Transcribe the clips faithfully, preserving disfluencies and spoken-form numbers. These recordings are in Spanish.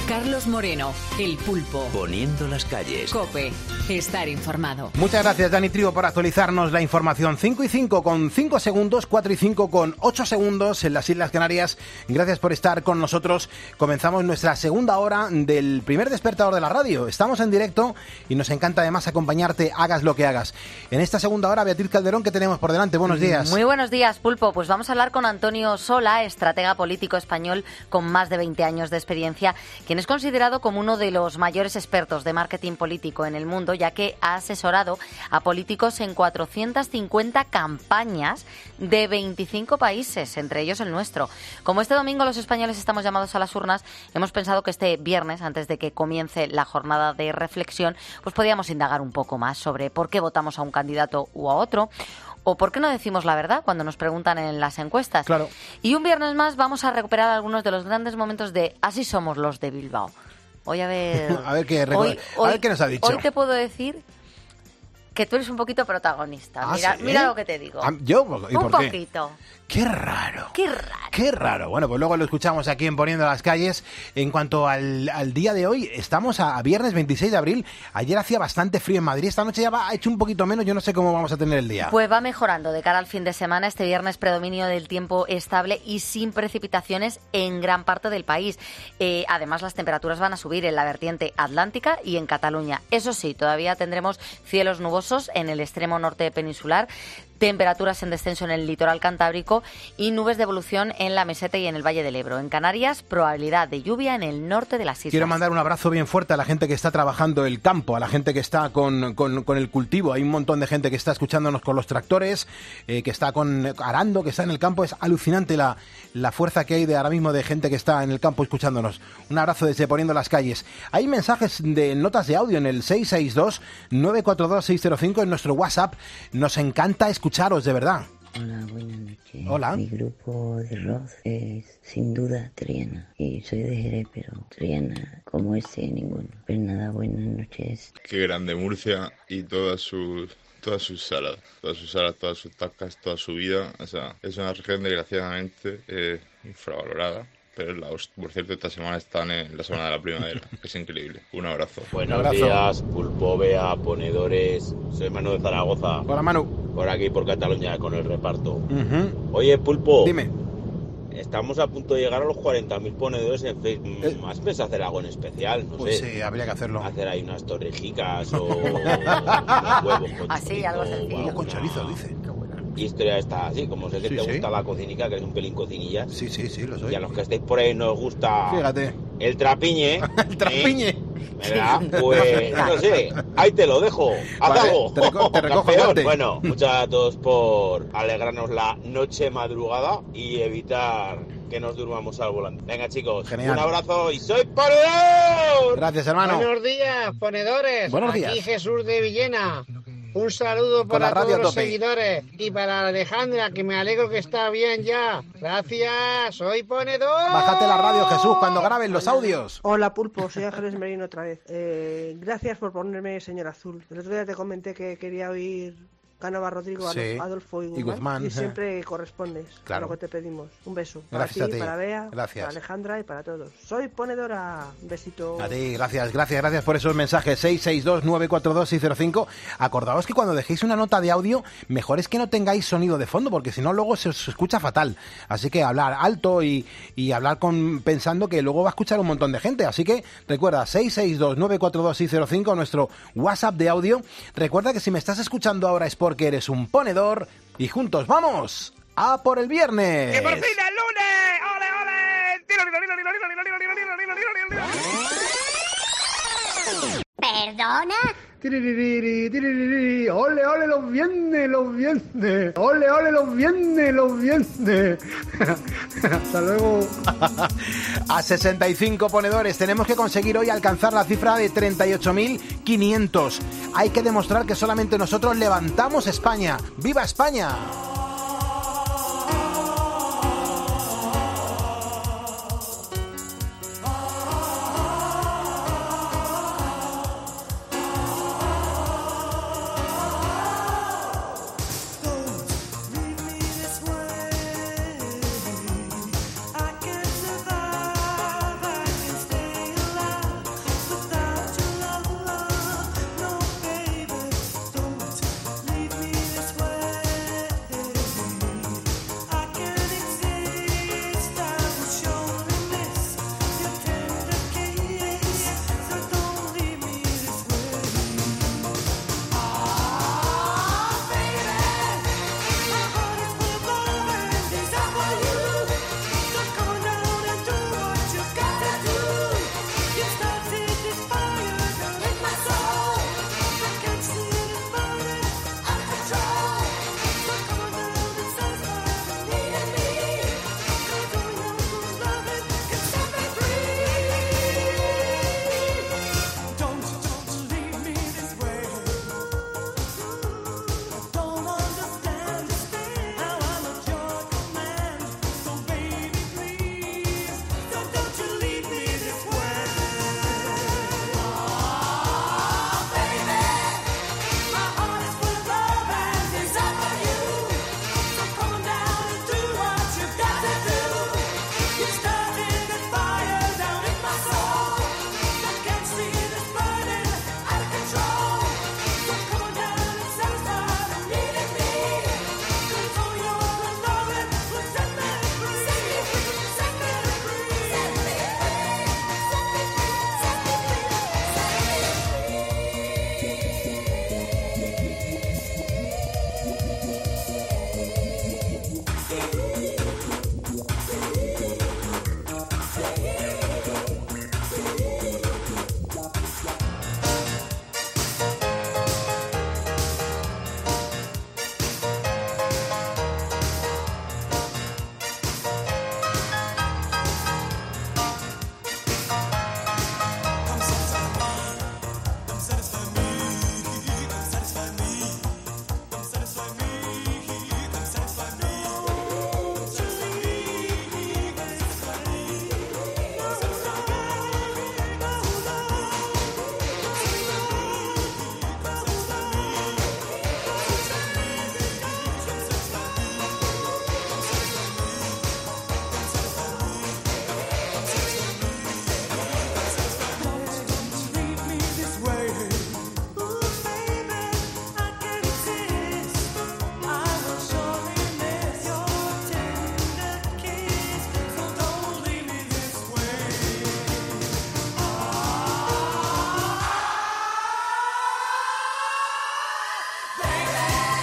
Carlos Moreno, El Pulpo. Poniendo las calles. COPE. Estar informado. Muchas gracias, Dani Trigo, por actualizarnos la información. cinco y cinco con cinco segundos, cuatro y cinco con ocho segundos en las Islas Canarias. Gracias por estar con nosotros. Comenzamos nuestra segunda hora del primer despertador de la radio. Estamos en directo y nos encanta además acompañarte, hagas lo que hagas. En esta segunda hora, Beatriz Calderón, ¿qué tenemos por delante? Buenos días. Muy buenos días, Pulpo. Pues vamos a hablar con Antonio Sola, estratega político español con más de veinte años de experiencia, quien es considerado como uno de los mayores expertos de marketing político en el mundo, ya que ha asesorado a políticos en cuatrocientas cincuenta campañas de veinticinco países, entre ellos el nuestro. Como este domingo los españoles estamos llamados a las urnas, hemos pensado que este viernes, antes de que comience la jornada de reflexión, pues podíamos indagar un poco más sobre por qué votamos a un candidato u a otro, o por qué no decimos la verdad cuando nos preguntan en las encuestas. Claro. Y un viernes más vamos a recuperar algunos de los grandes momentos de Así somos los de Bilbao. Hoy a ver... a ver qué, hoy, a hoy, ver qué nos ha dicho. Hoy te puedo decir que tú eres un poquito protagonista. ¿Ah, mira, sí? mira lo que te digo. ¿Yo? ¿Y un por qué? poquito. ¡Qué raro! ¡Qué raro! ¡Qué raro! Bueno, pues luego lo escuchamos aquí en Poniendo las Calles. En cuanto al, al día de hoy, estamos a, a viernes veintiséis de abril. Ayer hacía bastante frío en Madrid. Esta noche ya va, ha hecho un poquito menos. Yo no sé cómo vamos a tener el día. Pues va mejorando de cara al fin de semana. Este viernes predominio del tiempo estable y sin precipitaciones en gran parte del país. Eh, además, las temperaturas van a subir en la vertiente atlántica y en Cataluña. Eso sí, todavía tendremos cielos nubosos en el extremo norte peninsular, temperaturas en descenso en el litoral cantábrico y nubes de evolución en la meseta y en el Valle del Ebro. En Canarias, probabilidad de lluvia en el norte de las islas. Quiero mandar un abrazo bien fuerte a la gente que está trabajando el campo, a la gente que está con, con, con el cultivo. Hay un montón de gente que está escuchándonos con los tractores, eh, que está con arando, que está en el campo. Es alucinante la, la fuerza que hay de ahora mismo de gente que está en el campo escuchándonos. Un abrazo desde Poniendo las Calles. Hay mensajes de notas de audio en el seis seis dos, nueve cuatro dos, seis cero cinco en nuestro WhatsApp. Nos encanta escuchar escucharos, de verdad. Hola, buenas noches. Hola. Mi grupo de rock es sin duda Triana. Y soy de Jerez, pero Triana como ese ninguno. Pues nada, buenas noches. Qué grande Murcia y todas sus todas sus salas, todas sus salas, todas sus tacas, toda su vida. O sea, es una región desgraciadamente eh, infravalorada. Pero la, por cierto, esta semana están en la semana de la primavera. Es increíble. Un abrazo. Buenos Un abrazo. días, Pulpo, Bea, ponedores. Soy Manu de Zaragoza. Hola, Manu. Por aquí, por Cataluña, con el reparto. Uh-huh. Oye, Pulpo. Dime. Estamos a punto de llegar a los cuarenta mil ponedores en Facebook. Eh. ¿Más pensado hacer algo en especial? No Pues sé. sí, habría que hacerlo. Hacer ahí unas torrejicas o unos huevos con Así, chorizo, algo sencillo. o Huevo con una chorizo, dice. Historia está así, como sé que Sí, te sí. gusta la cozinica, que eres un pelín cocinilla. Sí, sí, sí, lo soy. Y a los que estéis por ahí nos gusta Fíjate. el trapiñe. El trapiñe. ¿eh? ¿Verdad? Pues no sé, ahí te lo dejo. Haz Vale, algo. te reco- te recojo Campeón. guante. Bueno, muchas gracias a todos por alegrarnos la noche madrugada y evitar que nos durmamos al volante. Venga, chicos, Genial. un abrazo y soy ponedor. Gracias, hermano. Buenos días, ponedores. Buenos Aquí días. Jesús de Villena. Un saludo Con la para radio todos a los tope. seguidores y para Alejandra, que me alegro que está bien ya. Gracias, soy ponedor. Bájate la radio, Jesús, cuando graben los audios. Hola Pulpo, soy Ángeles Merino otra vez. Eh, gracias por ponerme Señor Azul. El otro día te comenté que quería oír Cánova, Rodrigo, Sí, Adolfo y y Guzmán, Guzmán, y eh. siempre correspondes Claro. a lo que te pedimos. Un beso para Gracias ti, a ti. para Bea, Gracias. para Alejandra y para todos. Soy ponedora. Un besito. A ti, gracias, gracias, gracias por esos mensajes. seis seis dos, nueve cuatro dos, seis cero cinco. Acordaos que cuando dejéis una nota de audio, mejor es que no tengáis sonido de fondo, porque si no luego se os escucha fatal. Así que hablar alto y, y hablar con pensando que luego va a escuchar un montón de gente. Así que recuerda, seis seis dos, nueve cuatro dos, seis cero cinco, nuestro WhatsApp de audio. Recuerda que si me estás escuchando ahora es porque eres un ponedor y juntos vamos a por el viernes. ¡Que por fin es lunes! ¡Ole, ole! ¿Perdona? Tiririri, tiririri. ¡Ole, ole los viernes, los viernes! ¡Ole, ole los viernes, los viernes! Hasta luego. A sesenta y cinco ponedores tenemos que conseguir hoy alcanzar la cifra de treinta y ocho mil quinientos. Hay que demostrar que solamente nosotros levantamos España. ¡Viva España!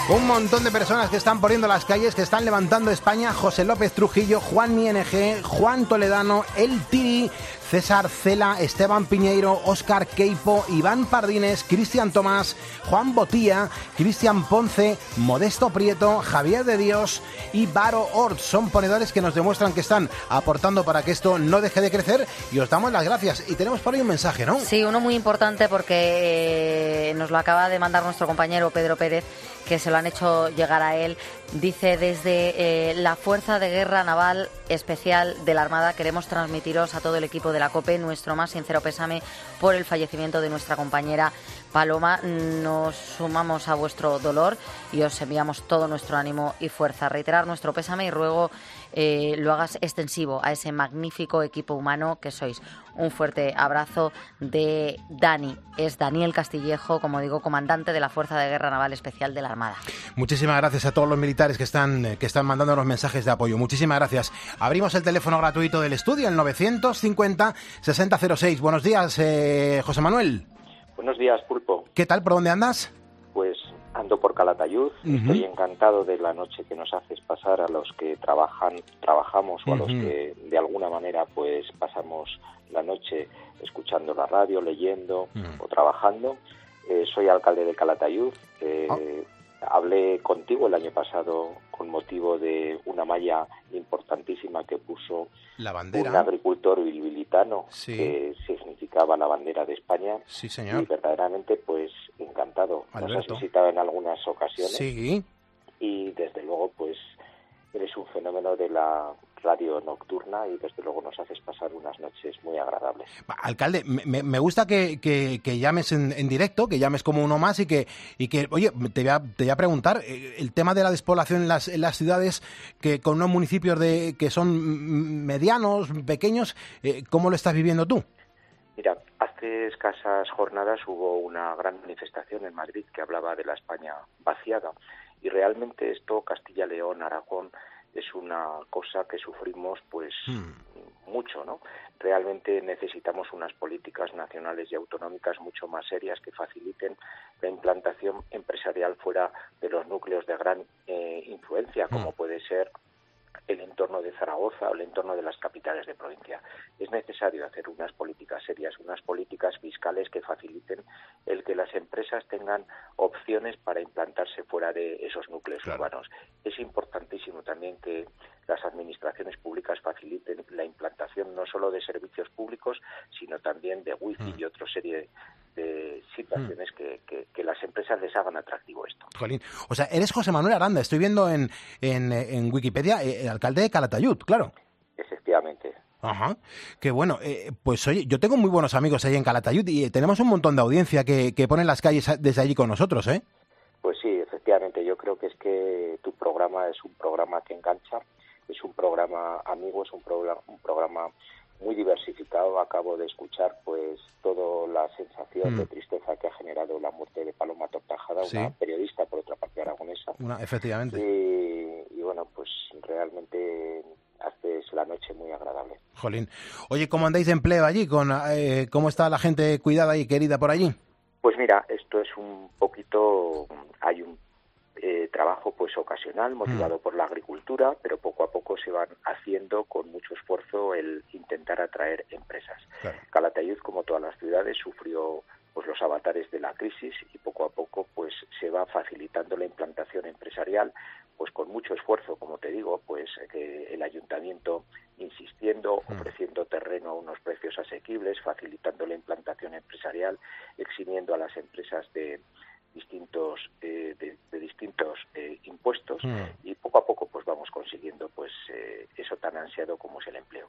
Un montón de personas que están poniendo las calles, que están levantando España. José López Trujillo, Juan I N G, Juan Toledano, El Tiri, César Cela, Esteban Piñeiro, Óscar Queipo, Iván Pardines, Cristian Tomás, Juan Botía, Cristian Ponce, Modesto Prieto, Javier de Dios y Varo Ort. Son ponedores que nos demuestran que están aportando para que esto no deje de crecer y os damos las gracias. Y tenemos por ahí un mensaje, ¿no? Sí, uno muy importante porque nos lo acaba de mandar nuestro compañero Pedro Pérez, que se lo han hecho llegar a él. Dice: desde eh, la Fuerza de Guerra Naval Especial de la Armada queremos transmitiros a todo el equipo de la COPE nuestro más sincero pésame por el fallecimiento de nuestra compañera Paloma. Nos sumamos a vuestro dolor y os enviamos todo nuestro ánimo y fuerza. Reiterar nuestro pésame y ruego eh, lo hagas extensivo a ese magnífico equipo humano que sois. Un fuerte abrazo de Dani. Es Daniel Castillejo, como digo, comandante de la Fuerza de Guerra Naval Especial de la Armada. Muchísimas gracias a todos los militares que están, que están mandando los mensajes de apoyo. Muchísimas gracias. Abrimos el teléfono gratuito del estudio, el novecientos cincuenta sesenta cero seis. Buenos días, eh, José Manuel. Buenos días, Pulpo. ¿Qué tal? ¿Por dónde andas? Pues ando por Calatayud. Uh-huh. Estoy encantado de la noche que nos haces pasar a los que trabajan, trabajamos o a uh-huh. los que de alguna manera pues pasamos la noche escuchando la radio, leyendo uh-huh. o trabajando. Eh, soy alcalde de Calatayud. Eh, oh. Hablé contigo el año pasado con motivo de una malla importantísima que puso la bandera. Un agricultor bilbilitano sí. que significaba la bandera de España. Sí, señor. Y verdaderamente, pues, encantado. Alberto. Nos has visitado en algunas ocasiones. Sí. Y desde luego, pues, eres un fenómeno de la radio nocturna y desde luego nos haces pasar unas noches muy agradables. Alcalde, me, me gusta que, que, que llames en, en directo, que llames como uno más y que, y que oye, te voy, a, te voy a preguntar, el tema de la despoblación en las, en las ciudades, que con unos municipios de que son medianos, pequeños, ¿cómo lo estás viviendo tú? Mira, hace escasas jornadas hubo una gran manifestación en Madrid que hablaba de la España vaciada y realmente esto, Castilla, León, Aragón, es una cosa que sufrimos pues hmm. mucho, ¿no? Realmente necesitamos unas políticas nacionales y autonómicas mucho más serias que faciliten la implantación empresarial fuera de los núcleos de gran eh, influencia, como hmm. puede ser el entorno de Zaragoza o el entorno de las capitales de provincia. Es necesario hacer unas políticas serias, unas políticas fiscales que faciliten el que las empresas tengan opciones para implantarse fuera de esos núcleos claro. urbanos. Es importantísimo también que las administraciones públicas faciliten la implantación no solo de servicios públicos, sino también de wifi mm. y otra serie de situaciones mm. que, que, que las empresas les hagan atractivo esto. Jolín. O sea, eres José Manuel Aranda, estoy viendo en, en, en Wikipedia, el alcalde de Calatayud, claro. Efectivamente. Ajá, qué bueno. Eh, pues oye, yo tengo muy buenos amigos ahí en Calatayud y tenemos un montón de audiencia que, que ponen las calles desde allí con nosotros, ¿eh? Pues sí, efectivamente. Yo creo que es que tu programa es un programa que engancha, es un programa amigo, es un programa, un programa muy diversificado. Acabo de escuchar pues toda la sensación mm. de tristeza que ha generado la muerte de Paloma Tortajada, ¿sí? Una periodista, por otra parte, aragonesa. Una, efectivamente. Y, y bueno, pues realmente haces la noche muy agradable. Jolín. Oye, ¿cómo andáis de empleo allí? Con, eh, ¿Cómo está la gente cuidada y querida por allí? Pues mira, esto es un poquito... Hay un eh, trabajo pues ocasional, motivado mm. por la agricultura, pero poco a poco se van haciendo con mucho esfuerzo el intentar atraer empresas. Claro. Calatayud, como todas las ciudades, sufrió pues los avatares de la crisis y poco a poco pues se va facilitando la implantación empresarial, pues con mucho esfuerzo, como te digo, pues que el ayuntamiento insistiendo, mm. ofreciendo terreno a unos precios asequibles, facilitando la implantación empresarial, eximiendo a las empresas de distintos eh, de, de distintos eh, impuestos mm. y poco a poco pues vamos consiguiendo pues eh, eso tan ansiado como es el empleo.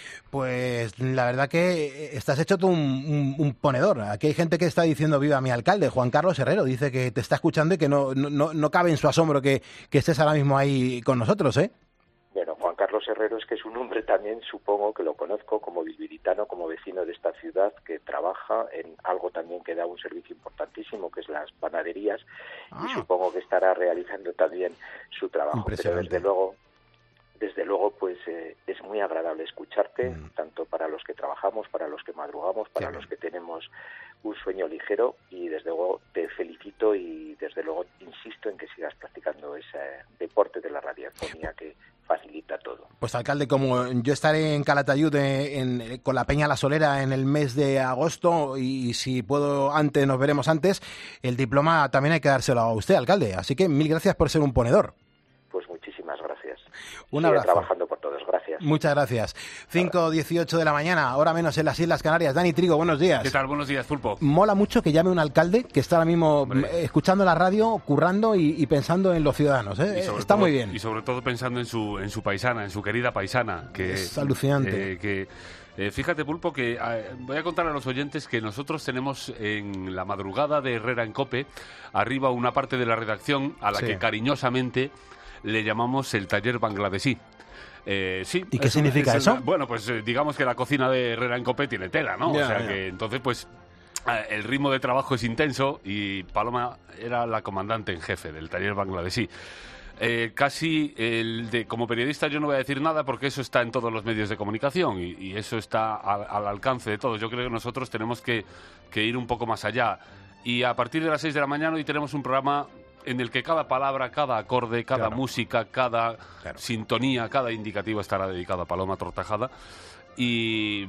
Pues la verdad que estás hecho tú un, un, un ponedor. Aquí hay gente que está diciendo viva mi alcalde, Juan Carlos Herrero, dice que te está escuchando y que no no, no cabe en su asombro que, que estés ahora mismo ahí con nosotros, ¿eh? Bueno, Juan Carlos Herrero es que es un hombre también, supongo que lo conozco como bilbilitano, como vecino de esta ciudad, que trabaja en algo también que da un servicio importantísimo, que es las panaderías, ah. y supongo que estará realizando también su trabajo. Pero desde luego, desde luego, pues eh, es muy agradable escucharte, mm. tanto para los que trabajamos, para los que madrugamos, para sí, los que tenemos un sueño ligero, y desde luego te felicito y desde luego insisto en que sigas practicando ese deporte de la radiofonía que facilita todo. Pues alcalde, como yo estaré en Calatayud en, en, con la Peña La Solera en el mes de agosto, y, y si puedo antes, nos veremos antes, el diploma también hay que dárselo a usted, alcalde. Así que mil gracias por ser un ponedor. Pues muchísimas gracias. Un Sigue abrazo. trabajando por todos, gracias. Muchas gracias. cinco dieciocho de la mañana, hora menos en las Islas Canarias. Dani Trigo, buenos días. ¿Qué tal? Buenos días, Pulpo. Mola mucho que llame un alcalde que está ahora mismo Hombre. escuchando la radio, currando y, y pensando en los ciudadanos, ¿eh? Está todo, muy bien. Y sobre todo pensando en su en su paisana, en su querida paisana. Que, es alucinante. Eh, que eh, Fíjate, Pulpo, que eh, voy a contar a los oyentes que nosotros tenemos en la madrugada de Herrera en COPE, arriba una parte de la redacción a la sí. que cariñosamente le llamamos el taller bangladesí. Eh, sí, ¿Y qué significa eso? Una, bueno, pues eh, digamos que la cocina de Herrera en COPE tiene tela, ¿no? Ya, o sea ya. que entonces, pues, eh, el ritmo de trabajo es intenso y Paloma era la comandante en jefe del taller bangladesí. Eh, casi el de como periodista yo no voy a decir nada porque eso está en todos los medios de comunicación y, y eso está al, al alcance de todos. Yo creo que nosotros tenemos que, que ir un poco más allá. Y a partir de las seis de la mañana hoy tenemos un programa en el que cada palabra, cada acorde, cada claro. música, cada claro. sintonía, cada indicativo estará dedicado a Paloma Tortajada. Y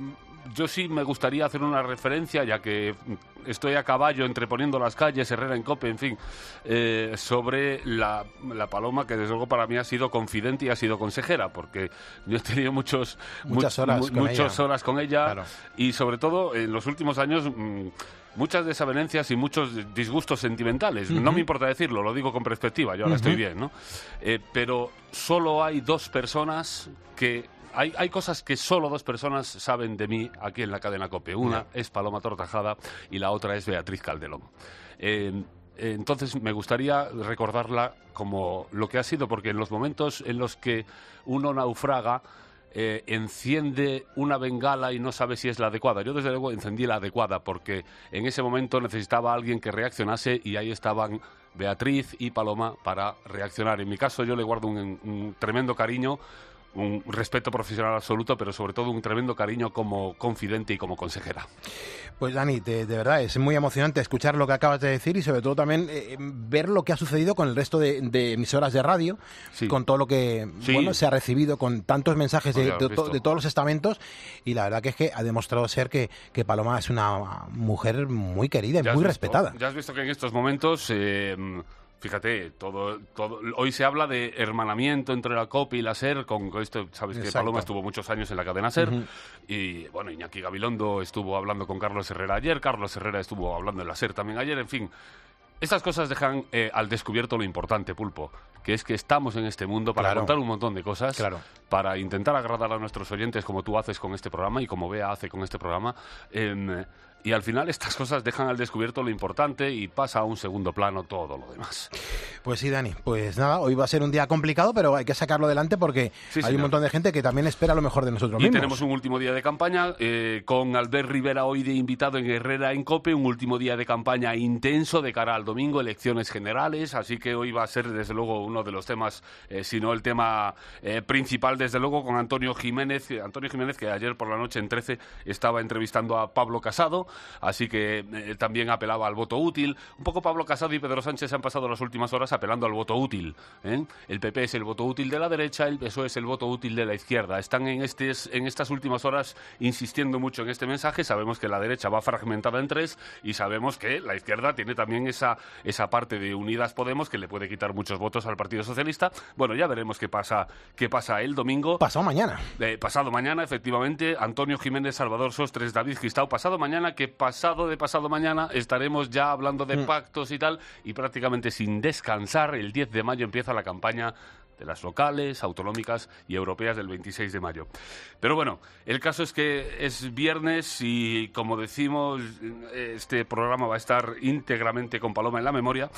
yo sí me gustaría hacer una referencia, ya que estoy a caballo entre poniendo las calles, Herrera en COPE, en fin, eh, sobre la, la Paloma, que desde luego para mí ha sido confidente y ha sido consejera, porque yo he tenido muchos, muchas mu horas, mu con, muchas ella. horas con ella, claro. y sobre todo en los últimos años mmm, muchas desavenencias y muchos disgustos sentimentales. Uh-huh. No me importa decirlo, lo digo con perspectiva, yo ahora uh-huh. estoy bien, ¿no? Eh, pero solo hay dos personas que... Hay, hay cosas que solo dos personas saben de mí aquí en la cadena COPE. Una yeah. es Paloma Tortajada y la otra es Beatriz Calderón. Eh, entonces me gustaría recordarla como lo que ha sido, porque en los momentos en los que uno naufraga, eh, enciende una bengala y no sabe si es la adecuada. Yo desde luego encendí la adecuada porque en ese momento necesitaba a alguien que reaccionase y ahí estaban Beatriz y Paloma para reaccionar. En mi caso yo le guardo un, un tremendo cariño, un respeto profesional absoluto, pero sobre todo un tremendo cariño como confidente y como consejera. Pues Dani, de, de verdad, es muy emocionante escuchar lo que acabas de decir y sobre todo también eh, ver lo que ha sucedido con el resto de, de emisoras de radio, sí. con todo lo que sí. bueno se ha recibido, con tantos mensajes de, de, to, de todos los estamentos, y la verdad que es que ha demostrado ser que, que Paloma es una mujer muy querida y muy visto, respetada. Ya has visto que en estos momentos... Eh, Fíjate, todo, todo, hoy se habla de hermanamiento entre la COPE y la SER, con, con esto, sabes que Exacto. Paloma estuvo muchos años en la cadena SER, uh-huh. y bueno, Iñaki Gabilondo estuvo hablando con Carlos Herrera ayer, Carlos Herrera estuvo hablando en la SER también ayer, en fin. Estas cosas dejan eh, al descubierto lo importante, Pulpo, que es que estamos en este mundo para claro. contar un montón de cosas, claro. para intentar agradar a nuestros oyentes como tú haces con este programa y como Bea hace con este programa, eh, y al final estas cosas dejan al descubierto lo importante y pasa a un segundo plano todo lo demás. Pues sí, Dani, pues nada, hoy va a ser un día complicado, pero hay que sacarlo adelante porque sí, hay señor. un montón de gente que también espera lo mejor de nosotros y mismos. Y tenemos un último día de campaña eh, con Albert Rivera hoy de invitado en Herrera en COPE, un último día de campaña intenso de cara al domingo, elecciones generales, así que hoy va a ser desde luego uno de los temas, eh, si no el tema eh, principal, desde luego, con Antonio Jiménez, Antonio Jiménez que ayer por la noche en trece estaba entrevistando a Pablo Casado, así que eh, también apelaba al voto útil. Un poco Pablo Casado y Pedro Sánchez han pasado las últimas horas apelando al voto útil, ¿eh? El P P es el voto útil de la derecha, el P S O E es el voto útil de la izquierda. Están en, estes, en estas últimas horas insistiendo mucho en este mensaje. Sabemos que la derecha va fragmentada en tres y sabemos que la izquierda tiene también esa, esa parte de Unidas Podemos que le puede quitar muchos votos al Partido Socialista. Bueno, ya veremos qué pasa, qué pasa el domingo. Pasado mañana. Eh, pasado mañana, efectivamente, Antonio Jiménez, Salvador Sostres, David Gistau. Pasado mañana, que pasado de pasado mañana estaremos ya hablando de mm. pactos y tal, y prácticamente sin descansar, el diez de mayo empieza la campaña de las locales, autonómicas y europeas del veintiséis de mayo. Pero bueno, el caso es que es viernes y, como decimos, este programa va a estar íntegramente con Paloma en la memoria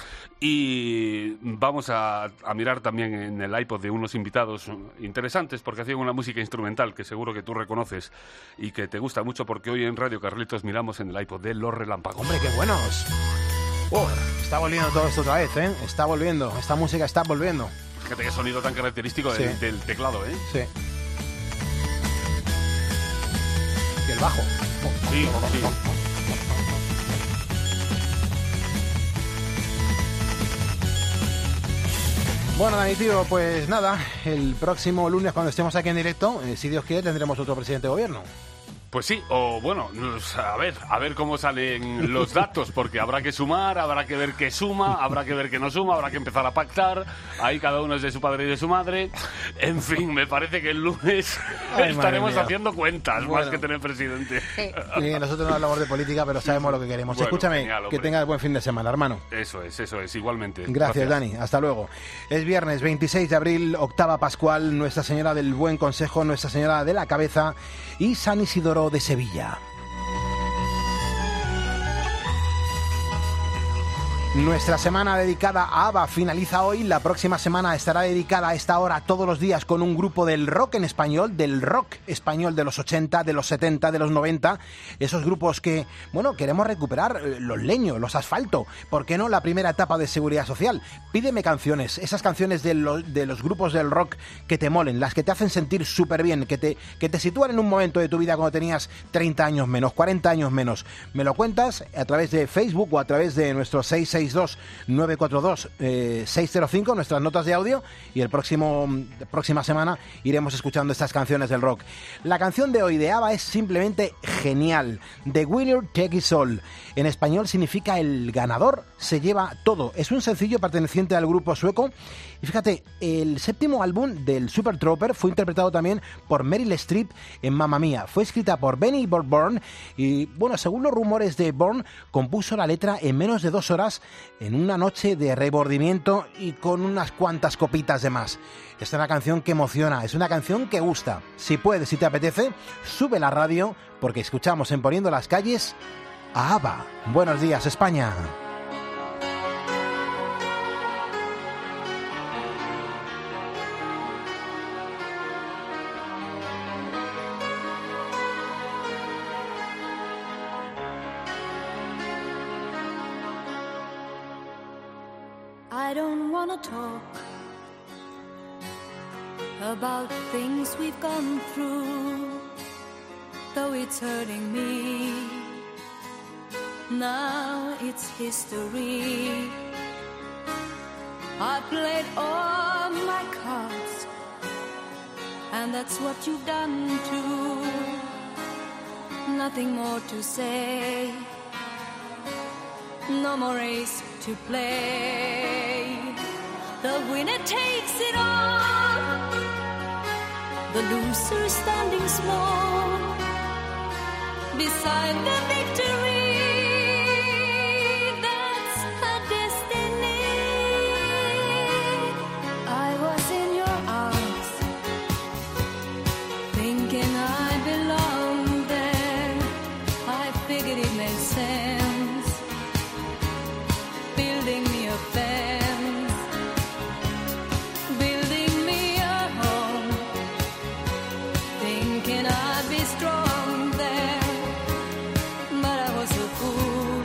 y vamos a, a mirar también en el iPod de unos invitados interesantes porque hacían una música instrumental que seguro que tú reconoces y que te gusta mucho porque hoy en Radio Carlitos miramos en el iPod de Los Relámpagos. ¡Hombre, qué buenos! Oh, está volviendo todo esto otra vez, ¿eh? Está volviendo, esta música está volviendo. Fíjate qué sonido tan característico del, Sí. del teclado, ¿eh? Sí. Y el bajo. Sí, sí. Bueno, Dani, tío, pues nada, el próximo lunes cuando estemos aquí en directo, eh, si Dios quiere, tendremos otro presidente de gobierno. Pues sí, o bueno, a ver, a ver cómo salen los datos, porque habrá que sumar, habrá que ver qué suma, habrá que ver qué no suma, habrá que empezar a pactar, ahí cada uno es de su padre y de su madre. En fin, me parece que el lunes Ay, estaremos madre mía. haciendo cuentas Bueno. más que tener presidente. Y nosotros no hablamos de política, pero sabemos lo que queremos. Bueno, Escúchame, genial, que hombre. tengas buen fin de semana, hermano. Eso es, eso es, igualmente. Gracias, Dani. Hasta luego. Es viernes veintiséis de abril, octava pascual, Nuestra Señora del Buen Consejo, Nuestra Señora de la Cabeza y San Isidoro de Sevilla. Nuestra semana dedicada a ABBA finaliza hoy. La próxima semana estará dedicada a esta hora todos los días con un grupo del rock en español, del rock español de los ochenta, de los setenta, de los noventa. Esos grupos que, bueno, queremos recuperar, eh, los Leño, los Asfalto. ¿Por qué no la primera etapa de Seguridad Social? Pídeme canciones, esas canciones de, lo, de los grupos del rock que te molen, las que te hacen sentir súper bien, que te, que te sitúan en un momento de tu vida cuando tenías treinta años menos, cuarenta años menos. Me lo cuentas a través de Facebook o a través de nuestro seis seis dos nueve cuatro dos seis cero cinco, nuestras notas de audio, y el próximo próxima semana iremos escuchando estas canciones del rock. La canción de hoy de ABBA es simplemente genial. The Winner Takes It All. En español significa el ganador se lleva todo. Es un sencillo perteneciente al grupo sueco. Y fíjate, el séptimo álbum del Super Trooper fue interpretado también por Meryl Streep en Mamma Mía. Fue escrita por Benny Bourne y, bueno, según los rumores de Bourne, compuso la letra en menos de dos horas en una noche de rebordimiento y con unas cuantas copitas de más. Esta es una canción que emociona, es una canción que gusta. Si puedes, si te apetece, sube la radio porque escuchamos en Poniendo las Calles a ABBA. Buenos días, España. I don't wanna talk about things we've gone through, though it's hurting me. Now it's history. I played all my cards, and that's what you've done too. Nothing more to say, no more race to play. The winner takes it all, the loser standing small beside the victory. That's her destiny. I was in your arms, thinking I belonged there. I figured it made sense, building me a fence, building me a home, thinking I'd be strong there, but I was a fool,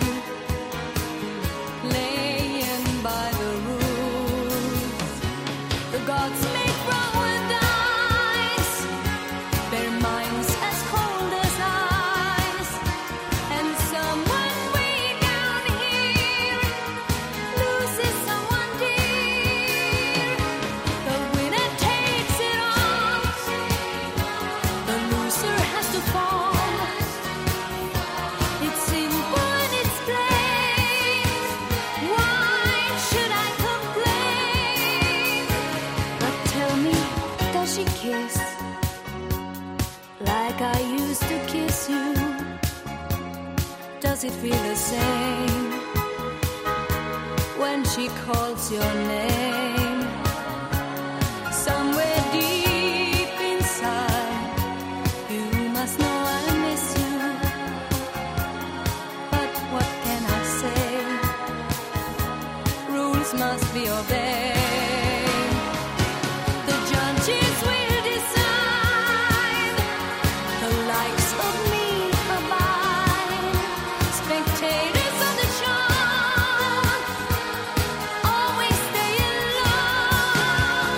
laying by the rules. The gods make wrong with dice, their minds as cold as ice, and someone way down here loses someone dear. The winner takes it all, the loser has to fall. It's simple and it's plain. Why should I complain? But tell me, does she kiss like I used to kiss you? Does it feel the same when she calls your name? Somewhere deep inside, you must know I miss you. But what can I say? Rules must be obeyed. The judges will decide, the likes of me abide. Spectators on the show always stay alone.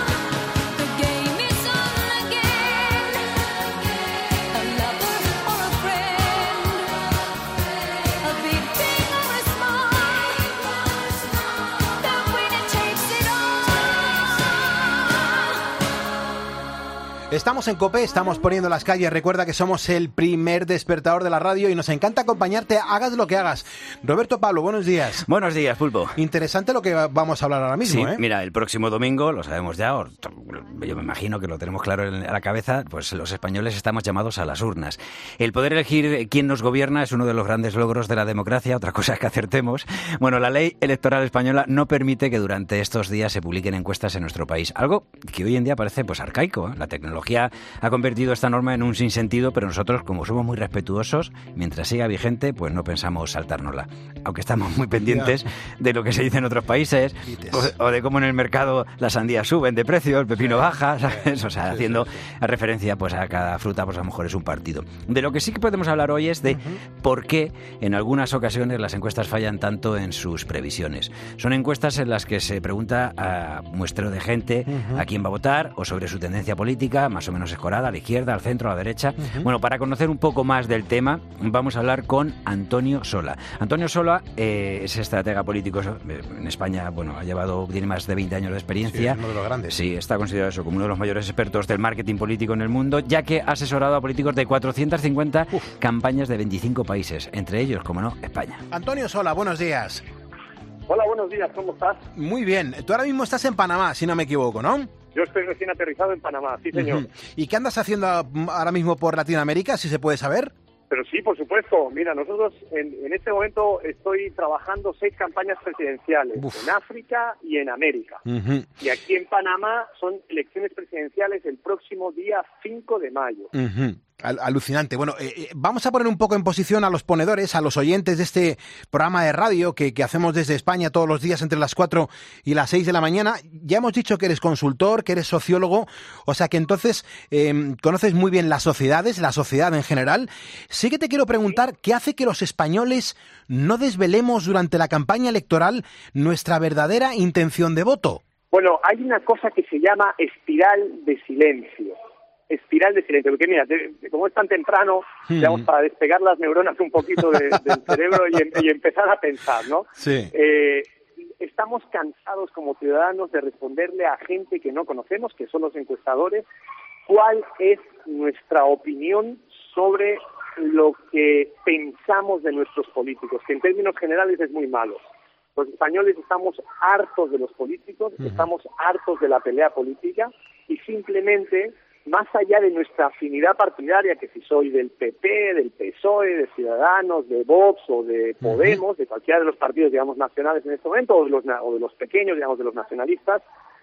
Estamos en COPE, estamos poniendo las calles. Recuerda que somos el primer despertador de la radio y nos encanta acompañarte, hagas lo que hagas. Roberto Pablo, buenos días. Buenos días, Pulpo. Interesante lo que vamos a hablar ahora mismo, Sí, ¿eh? mira, el próximo domingo, lo sabemos ya, o- yo me imagino que lo tenemos claro en a la cabeza, pues los españoles estamos llamados a las urnas. El poder elegir quién nos gobierna es uno de los grandes logros de la democracia, otra cosa es que acertemos. Bueno, la ley electoral española no permite que durante estos días se publiquen encuestas en nuestro país, algo que hoy en día parece pues arcaico, ¿eh? La tecnología ha convertido esta norma en un sinsentido, pero nosotros, como somos muy respetuosos, mientras siga vigente, pues no pensamos saltárnosla. Aunque estamos muy pendientes de lo que se dice en otros países, o, o de cómo en el mercado las sandías suben de precio, el pepino baja, ¿sabes? O sea, haciendo referencia pues a cada fruta, pues a lo mejor es un partido. De lo que sí que podemos hablar hoy es de por qué en algunas ocasiones las encuestas fallan tanto en sus previsiones. Son encuestas en las que se pregunta a muestreo de gente Ujú. a quién va a votar o sobre su tendencia política, más o menos escorada, a la izquierda, al centro, a la derecha. Ujú. Bueno, para conocer un poco más del tema, vamos a hablar con Antonio Sola. Antonio Sola eh, es estratega político eh, en España, bueno, ha llevado, tiene más de veinte años de experiencia. Sí, es uno de los grandes. Sí, está considerado eso como uno de los mayores expertos del marketing político en el mundo, ya que ha asesorado a políticos de cuatrocientas cincuenta campañas de veinticinco países, entre ellos, como no, España. Antonio Sola, buenos días. Hola, buenos días, ¿cómo estás? Muy bien. Tú ahora mismo estás en Panamá, si no me equivoco, ¿no? Yo estoy recién aterrizado en Panamá, sí señor. Ujú. ¿Y qué andas haciendo ahora mismo por Latinoamérica, si se puede saber? Pero sí, por supuesto. Mira, nosotros en, en este momento estoy trabajando seis campañas presidenciales en África y en América. Ujú. Y aquí en Panamá son elecciones presidenciales el próximo día cinco de mayo. Ujú. Al- alucinante. Bueno, eh, eh, vamos a poner un poco en posición a los ponedores, a los oyentes de este programa de radio que, que hacemos desde España todos los días entre las cuatro y las seis de la mañana. Ya hemos dicho que eres consultor, que eres sociólogo, o sea que entonces eh, conoces muy bien las sociedades, la sociedad en general. Sí que te quiero preguntar, ¿qué hace que los españoles no desvelemos durante la campaña electoral nuestra verdadera intención de voto? Bueno, hay una cosa que se llama espiral de silencio. Espiral de silencio, porque mira, te- como es tan temprano, Hmm. digamos, para despegar las neuronas un poquito de- del cerebro y, em- y empezar a pensar, ¿no? Sí. Eh, estamos cansados como ciudadanos de responderle a gente que no conocemos, que son los encuestadores, cuál es nuestra opinión sobre lo que pensamos de nuestros políticos, que en términos generales es muy malo. Los españoles estamos hartos de los políticos, Ujú. estamos hartos de la pelea política y simplemente, más allá de nuestra afinidad partidaria, que si soy del P P, del P S O E, de Ciudadanos, de Vox o de Podemos, de cualquiera de los partidos, digamos, nacionales en este momento, o de los, na- o de los pequeños, digamos, de los nacionalistas,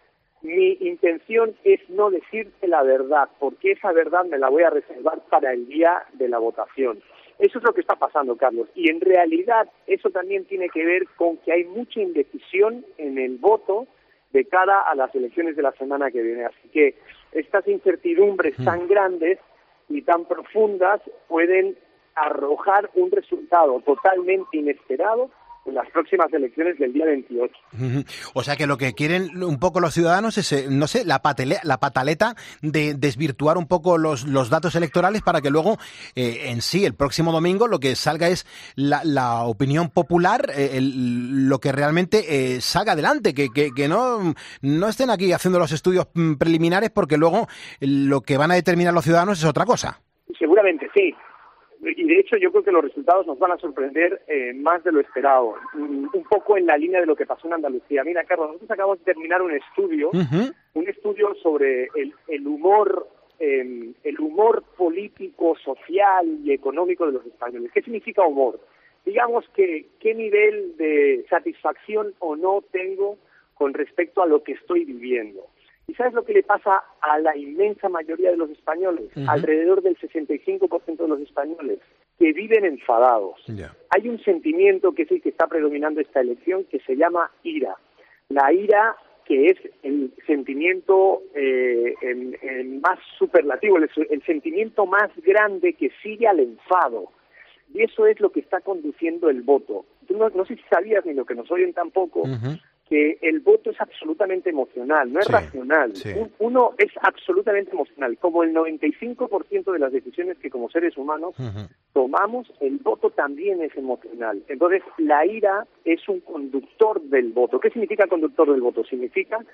mi intención es no decirte la verdad, porque esa verdad me la voy a reservar para el día de la votación. Eso es lo que está pasando, Carlos. Y en realidad eso también tiene que ver con que hay mucha indecisión en el voto de cara a las elecciones de la semana que viene. Así que estas incertidumbres tan grandes y tan profundas pueden arrojar un resultado totalmente inesperado en las próximas elecciones del día veintiocho. Ujú. O sea que lo que quieren un poco los ciudadanos es, eh, no sé, la, patele- la pataleta de desvirtuar un poco los, los datos electorales para que luego eh, en sí el próximo domingo lo que salga es la, la opinión popular, eh, el- lo que realmente eh, salga adelante, que, que, que no, no estén aquí haciendo los estudios mm, preliminares porque luego eh, lo que van a determinar los ciudadanos es otra cosa. Seguramente sí. Y de hecho yo creo que los resultados nos van a sorprender eh, más de lo esperado. Mm, Un poco en la línea de lo que pasó en Andalucía. Mira, Carlos, nosotros acabamos de terminar un estudio, un estudio sobre el, el humor, eh, el humor político, social y económico de los españoles. ¿Qué significa humor? Digamos que qué nivel de satisfacción o no tengo con respecto a lo que estoy viviendo. ¿Y sabes lo que le pasa a la inmensa mayoría de los españoles? Ujú. Alrededor del sesenta y cinco por ciento de los españoles que viven enfadados. Hay un sentimiento que es el que está predominando esta elección que se llama ira. La ira que es el sentimiento eh, en- en más superlativo, el, el sentimiento más grande que sigue al enfado. Y eso es lo que está conduciendo el voto. Tú no, no sé si sabías, ni lo que nos oyen tampoco, que el voto es absolutamente emocional, no es Sí, racional. sí. Un- Uno es absolutamente emocional. Como el noventa y cinco por ciento de las decisiones que como seres humanos tomamos, el voto también es emocional. Entonces, la ira es un conductor del voto. ¿Qué significa conductor del voto? Significa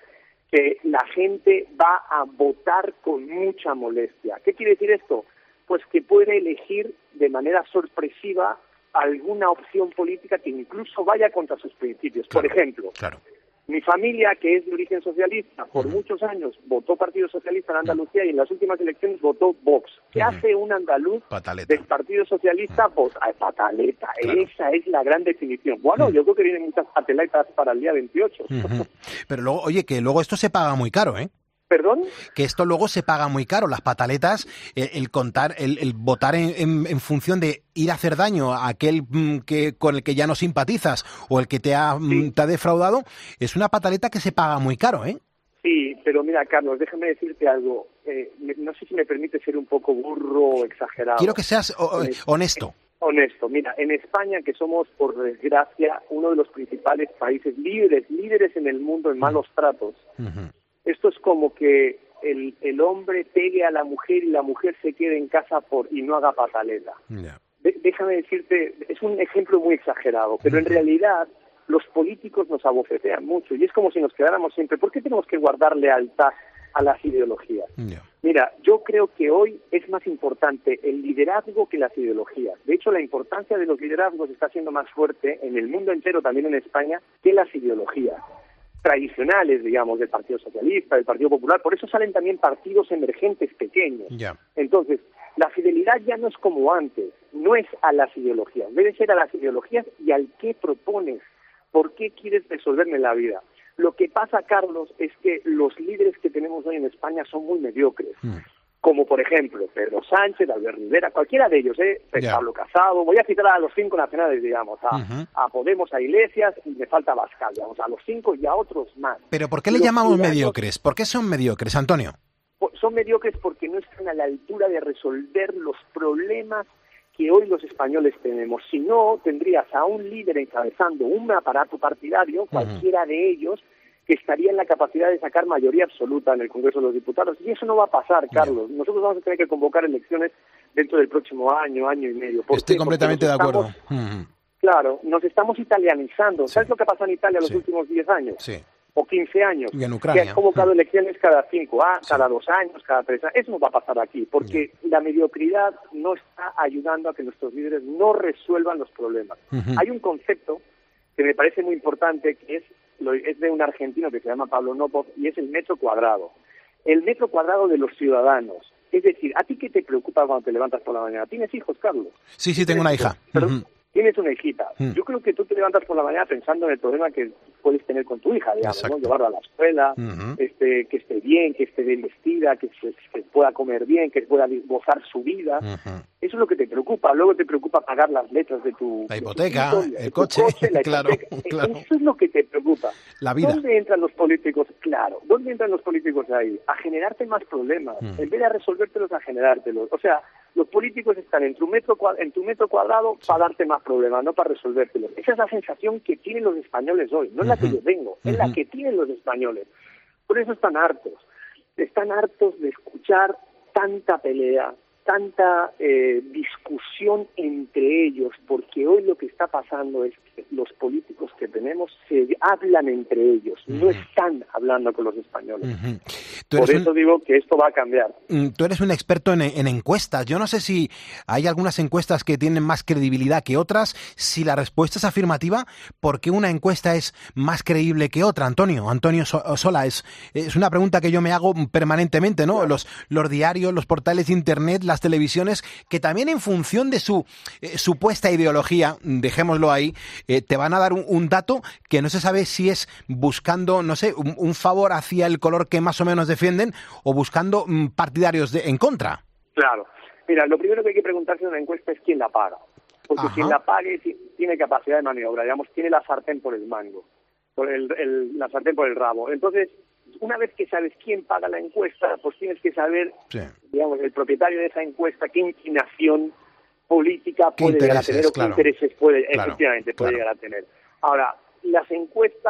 que la gente va a votar con mucha molestia. ¿Qué quiere decir esto? Pues que puede elegir de manera sorpresiva alguna opción política que incluso vaya contra sus principios. Claro, por ejemplo, claro. mi familia, que es de origen socialista, por muchos años votó Partido Socialista en Andalucía y en las últimas elecciones votó Vox. ¿Qué hace un andaluz Pataleta. del Partido Socialista? Pues ay, pataleta, Claro. esa es la gran definición. Bueno, yo creo que vienen muchas pataletas para el día veintiocho. Ujú. Pero luego, oye, que luego esto se paga muy caro, ¿eh? ¿Perdón? Que esto luego se paga muy caro, las pataletas, el, el contar, el, el votar en, en, en función de ir a hacer daño a aquel mm, que con el que ya no simpatizas o el que te ha, mm, te ha defraudado, es una pataleta que se paga muy caro, ¿eh? Sí, pero mira, Carlos, déjame decirte algo. Eh, me- no sé si me permite ser un poco burro o exagerado. Quiero que seas o- Eh, honesto. Honesto, mira, en España, que somos, por desgracia, uno de los principales países líderes, líderes en el mundo en malos tratos, Ujú. esto es como que el, el hombre pegue a la mujer y la mujer se quede en casa por y no haga pataleta. Ya. De- déjame decirte, es un ejemplo muy exagerado, pero en realidad los políticos nos abofetean mucho y es como si nos quedáramos siempre. ¿Por qué tenemos que guardar lealtad a las ideologías? Ya. Mira, yo creo que hoy es más importante el liderazgo que las ideologías. De hecho, la importancia de los liderazgos está siendo más fuerte en el mundo entero, también en España, que las ideologías tradicionales, digamos, del Partido Socialista, del Partido Popular. Por eso salen también partidos emergentes pequeños. Ya. Entonces, la fidelidad ya no es como antes, no es a las ideologías, debe ser a las ideologías y al qué propones, por qué quieres resolverme la vida. Lo que pasa, Carlos, es que los líderes que tenemos hoy en España son muy mediocres, como por ejemplo Pedro Sánchez, Albert Rivera, cualquiera de ellos, ¿eh? Ya. Pablo Casado, voy a citar a los cinco nacionales, digamos, a, Ujú. a Podemos, a Iglesias, y me falta Abascal, digamos, a los cinco y a otros más. Pero ¿por qué le Los llamamos ciudadanos mediocres? ¿Por qué son mediocres, Antonio? po- son mediocres porque no están a la altura de resolver los problemas que hoy los españoles tenemos. Si no, tendrías a un líder encabezando un aparato partidario, cualquiera de ellos, que estaría en la capacidad de sacar mayoría absoluta en el Congreso de los Diputados. Y eso no va a pasar, Carlos. Nosotros vamos a tener que convocar elecciones dentro del próximo año, año y medio. ¿Por Estoy qué? Porque completamente de nos acuerdo. estamos- Ujú. Claro, nos estamos italianizando. ¿Sabes lo que ha pasado en Italia los Sí. últimos diez años? Sí. O quince años. Y en Que Ucrania. han convocado elecciones cada cinco, ah, cada dos años, cada tres años. Eso no va a pasar aquí, porque la mediocridad no está ayudando a que nuestros líderes no resuelvan los problemas. Ujú. Hay un concepto que me parece muy importante, que es, lo- es de un argentino que se llama Pablo Nopov, y es el metro cuadrado. El metro cuadrado de los ciudadanos. Es decir, ¿a ti qué te preocupa cuando te levantas por la mañana? ¿Tienes hijos, Carlos? Sí, sí, tengo una hija. Pero Ujú. tienes una hijita. Mm. Yo creo que tú te levantas por la mañana pensando en el problema que puedes tener con tu hija, digamos, Exacto. ¿no? Llevarla a la escuela, Ujú. este, que esté bien, que esté bien vestida, que, se- que pueda comer bien, que pueda gozar su vida. Ujú. Eso es lo que te preocupa. Luego te preocupa pagar las letras de tu La de tu hipoteca, piso, de el tu coche, la claro, hipoteca. claro. Eso es lo que te preocupa. La vida. ¿Dónde entran los políticos? Claro, ¿dónde entran los políticos ahí? A generarte más problemas, Mm. en vez de a resolvértelos, a generártelos. O sea, los políticos están en tu metro, cua- en tu metro cuadrado para darte más problemas, no para resolvértelos. Esa es la sensación que tienen los españoles hoy, no es la que Ujú. yo tengo, es la Ujú. que tienen los españoles. Por eso están hartos, están hartos de escuchar tanta pelea, tanta eh, discusión entre ellos, porque hoy lo que está pasando es que los políticos que tenemos se hablan entre ellos, no Ujú. están hablando con los españoles. Ujú. Tú Por eres eso un- digo que esto va a cambiar. Mm, Tú eres un experto en, en encuestas. Yo no sé si hay algunas encuestas que tienen más credibilidad que otras. Si la respuesta es afirmativa, ¿por qué una encuesta es más creíble que otra, Antonio? Antonio So- Sola, es, es una pregunta que yo me hago permanentemente, ¿no? Los, los diarios, los portales de internet, las televisiones, que también en función de su eh, supuesta ideología, dejémoslo ahí, eh, te van a dar un, un dato que no se sabe si es buscando, no sé, un, un favor hacia el color que más o menos defienden o buscando mm, partidarios de, en contra. Claro. Mira, lo primero que hay que preguntarse en una encuesta es quién la paga. Porque Ajá. quien la pague ti- tiene capacidad de maniobra, digamos, tiene la sartén por el mango, por el, el- la sartén por el rabo. Entonces, una vez que sabes quién paga la encuesta, pues tienes que saber, Sí. digamos, el propietario de esa encuesta, qué inclinación política ¿Qué puede llegar a intereses? tener o qué Claro. intereses puede, Claro, efectivamente, puede claro. llegar a tener. Ahora, las encuestas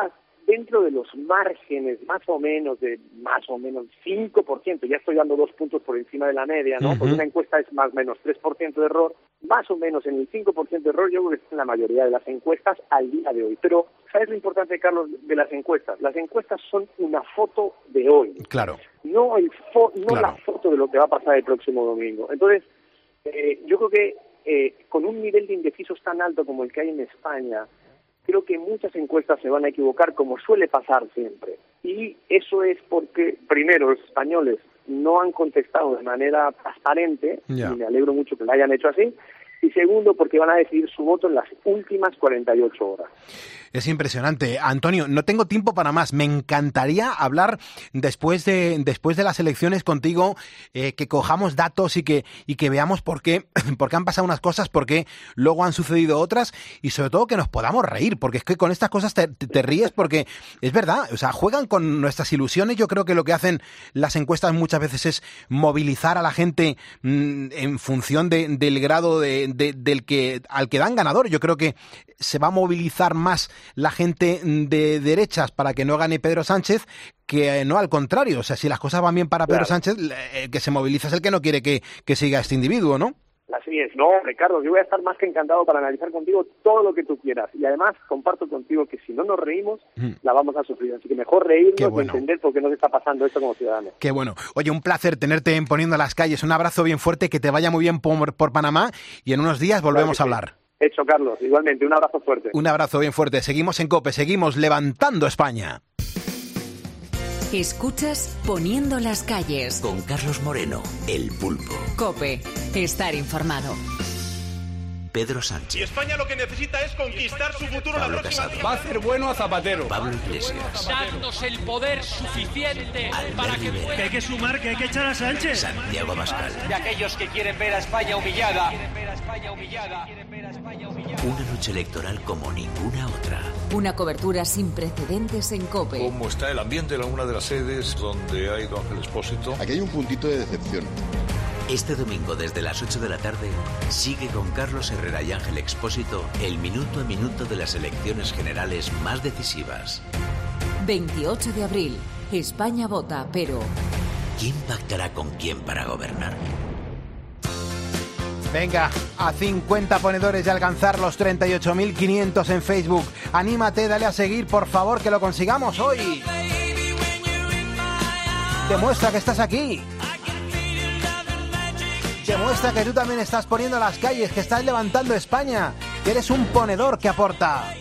dentro de los márgenes más o menos de más o menos cinco por ciento, ya estoy dando dos puntos por encima de la media, ¿no? Uh-huh. Porque una encuesta es más o menos tres por ciento de error, más o menos en el cinco por ciento de error, yo creo que está en la mayoría de las encuestas al día de hoy. Pero, ¿sabes lo importante, Carlos, de las encuestas? Las encuestas son una foto de hoy. Claro. No, el fo- no claro. la foto de lo que va a pasar el próximo domingo. Entonces, eh, yo creo que eh, con un nivel de indecisos tan alto como el que hay en España, creo que muchas encuestas se van a equivocar, como suele pasar siempre. Y eso es porque, primero, los españoles no han contestado de manera transparente, yeah. y me alegro mucho que lo hayan hecho así, y segundo, porque van a decidir su voto en las últimas cuarenta y ocho horas. Es impresionante. Antonio, no tengo tiempo para más. Me encantaría hablar después de después de las elecciones contigo, eh, que cojamos datos y que y que veamos por qué, por qué han pasado unas cosas, por qué luego han sucedido otras, y sobre todo que nos podamos reír, porque es que con estas cosas te, te, te ríes porque es verdad, o sea, juegan con nuestras ilusiones. Yo creo que lo que hacen las encuestas muchas veces es movilizar a la gente mmm, en función de, del grado de, de, del que al que dan ganador. Yo creo que se va a movilizar más la gente de derechas para que no gane Pedro Sánchez que no al contrario. O sea, si las cosas van bien para Pedro claro. Sánchez, el que se moviliza es el que no quiere que, que siga este individuo, ¿no? Así es. No, Ricardo, yo voy a estar más que encantado para analizar contigo todo lo que tú quieras. Y además comparto contigo que si no nos reímos, mm. la vamos a sufrir. Así que mejor reírnos bueno. y entender por qué nos está pasando esto como ciudadanos. Qué bueno. Oye, un placer tenerte en Poniendo las Calles. Un abrazo bien fuerte, que te vaya muy bien por, por Panamá, y en unos días volvemos claro a hablar. Sí. Hecho, Carlos. Igualmente, un abrazo fuerte. Un abrazo bien fuerte. Seguimos en COPE, seguimos levantando España. Escuchas Poniendo las Calles. Con Carlos Moreno, el Pulpo. COPE, estar informado. Pedro Sánchez. Y España lo que necesita es conquistar su futuro Pablo la próxima. Casado. Va a hacer bueno a Zapatero. Pablo Iglesias. Darnos el poder suficiente Albert para que Rivera. Que hay que sumar, que hay que echar a Sánchez. Santiago Abascal. De aquellos que quieren ver a España humillada. Una noche electoral como ninguna otra. Una cobertura sin precedentes en COPE. ¿Cómo está el ambiente en alguna de las sedes donde ha ido Ángel Expósito? Aquí hay un puntito de decepción. Este domingo desde las ocho de la tarde sigue con Carlos Herrera y Ángel Expósito el minuto a minuto de las elecciones generales más decisivas. veintiocho de abril. España vota, pero... ¿quién pactará con quién para gobernar? Venga, a cincuenta ponedores de alcanzar los treinta y ocho mil quinientos en Facebook. Anímate, dale a seguir, por favor, que lo consigamos hoy. Demuestra que estás aquí. Demuestra que tú también estás poniendo las calles, que estás levantando España, que eres un ponedor que aporta.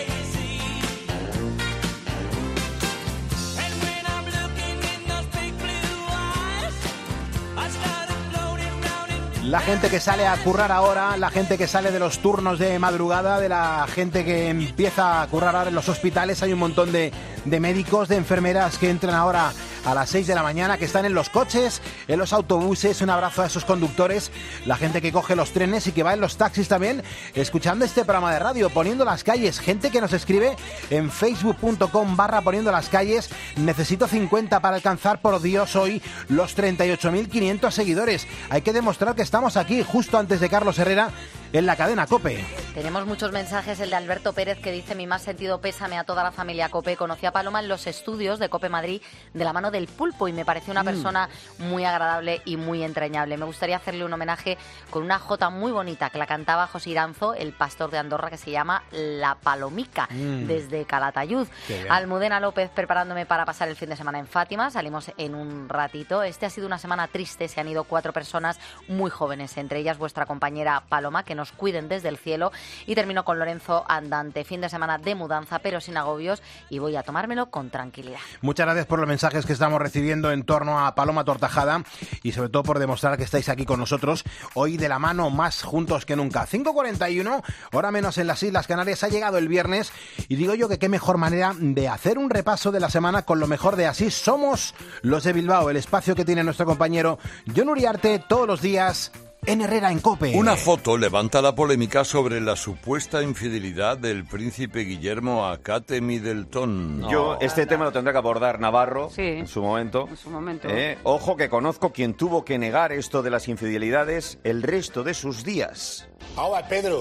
La gente que sale a currar ahora, la gente que sale de los turnos de madrugada, de la gente que empieza a currar ahora en los hospitales. Hay un montón de, de médicos, de enfermeras que entran ahora a las seis de la mañana, que están en los coches, en los autobuses. Un abrazo a esos conductores, la gente que coge los trenes y que va en los taxis también, escuchando este programa de radio, Poniendo las Calles. Gente que nos escribe en facebook.com barra Poniendo las Calles. Necesito cincuenta para alcanzar, por Dios, hoy los treinta y ocho mil quinientos seguidores. Hay que demostrar que estamos aquí, justo antes de Carlos Herrera, en la cadena COPE. Tenemos muchos mensajes. El de Alberto Pérez, que dice: mi más sentido pésame a toda la familia COPE. Conocí a Paloma en los estudios de COPE Madrid de la mano del Pulpo y me pareció una mm. persona muy agradable y muy entrañable. Me gustaría hacerle un homenaje con una jota muy bonita que la cantaba José Iranzo, el pastor de Andorra, que se llama La Palomica, mm. desde Calatayud. Almudena López, preparándome para pasar el fin de semana en Fátima. Salimos en un ratito. Este ha sido una semana triste. Se han ido cuatro personas muy jóvenes, entre ellas vuestra compañera Paloma, que nos cuiden desde el cielo. Y termino con Lorenzo Andante. Fin de semana de mudanza, pero sin agobios, y voy a tomármelo con tranquilidad. Muchas gracias por los mensajes que estamos recibiendo en torno a Paloma Tortajada, y sobre todo por demostrar que estáis aquí con nosotros hoy de la mano, más juntos que nunca. cinco cuarenta y uno, hora menos en las Islas Canarias. Ha llegado el viernes y digo yo que qué mejor manera de hacer un repaso de la semana con lo mejor de Así Somos los de Bilbao, el espacio que tiene nuestro compañero Jon Uriarte todos los días en Herrera en COPE. Una foto levanta la polémica sobre la supuesta infidelidad del príncipe Guillermo a Kate Middleton. No. Yo este tema lo tendrá que abordar Navarro sí, en su momento. En su momento. Eh, ojo que conozco quien tuvo que negar esto de las infidelidades el resto de sus días. Ahora, Pedro,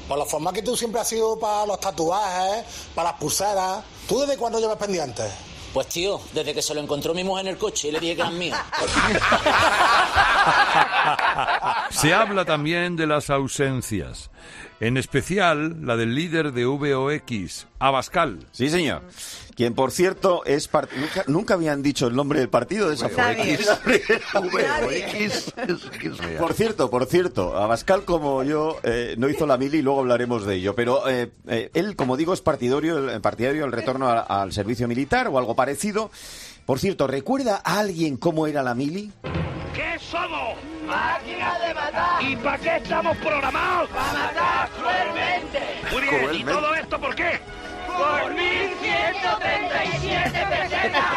por la forma que tú siempre has sido para los tatuajes, para las pulseras. ¿Tú desde cuándo llevas pendientes? Pues tío, desde que se lo encontró mi mujer en el coche y le dije que eran mías. Se habla también de las ausencias, en especial la del líder de V O X, Abascal. Sí, señor. Quien, por cierto, es part... nunca, nunca habían dicho el nombre del partido de esa V O X. V O X. Por cierto, por cierto, Abascal, como yo, eh, no hizo la mili y luego hablaremos de ello. Pero eh, eh, él, como digo, es partidario, el, partidario del retorno a, al servicio militar o algo parecido. Por cierto, ¿recuerda a alguien cómo era la mili? ¿Qué somos? ¡Máquina de matar! ¿Y para qué estamos programados? ¡Para matar cruelmente! Muy bien, ¿y Cruelmente. todo esto por qué? ¡Por mil ciento treinta y siete pesetas!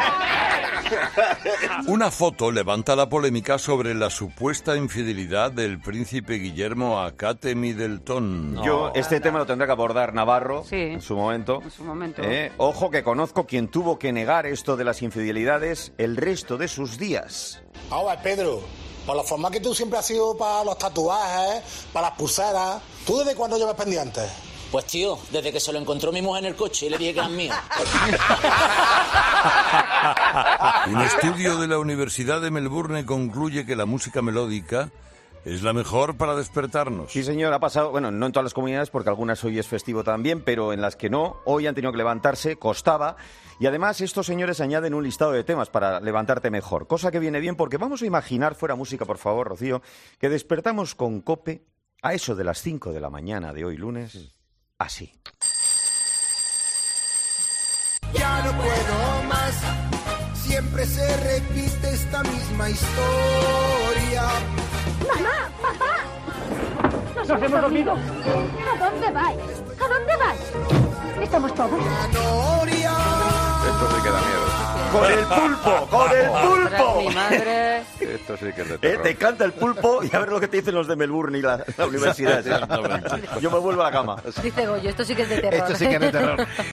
Una foto levanta la polémica sobre la supuesta infidelidad del príncipe Guillermo a Kate Middleton. Yo este tema lo tendrá que abordar Navarro en su momento. En su momento. Eh, Ojo que conozco quien tuvo que negar esto de las infidelidades el resto de sus días. Ahora, Pedro, por la forma que tú siempre has sido para los tatuajes, para las pulseras. ¿Tú desde cuándo llevas pendientes? Pues tío, desde que se lo encontró mi mujer en el coche y le dije que eran mías. Un estudio de la Universidad de Melbourne concluye que la música melódica es la mejor para despertarnos. Sí, señor, ha pasado, bueno, no en todas las comunidades, porque algunas hoy es festivo también, pero en las que no, hoy han tenido que levantarse, costaba. Y además estos señores añaden un listado de temas para levantarte mejor, cosa que viene bien porque vamos a imaginar, fuera música por favor, Rocío, que despertamos con COPE a eso de las cinco de la mañana de hoy lunes, así. Ya no puedo más, siempre se repite esta misma historia. ¡Mamá! ¡Papá! ¿Nos hemos dormido? ¿A dónde vais? ¿A dónde vais? ¿Estamos todos? Esto sí que da miedo. ¡Con el pulpo! ¡Con el pulpo! Mi madre. Esto sí que es de Eh, terror. te canta el pulpo y a ver lo que te dicen los de Melbourne y la, la universidad. Exactamente. Yo me vuelvo a la cama. Dice Goyo, esto sí que es de terror. Esto sí que es de terror.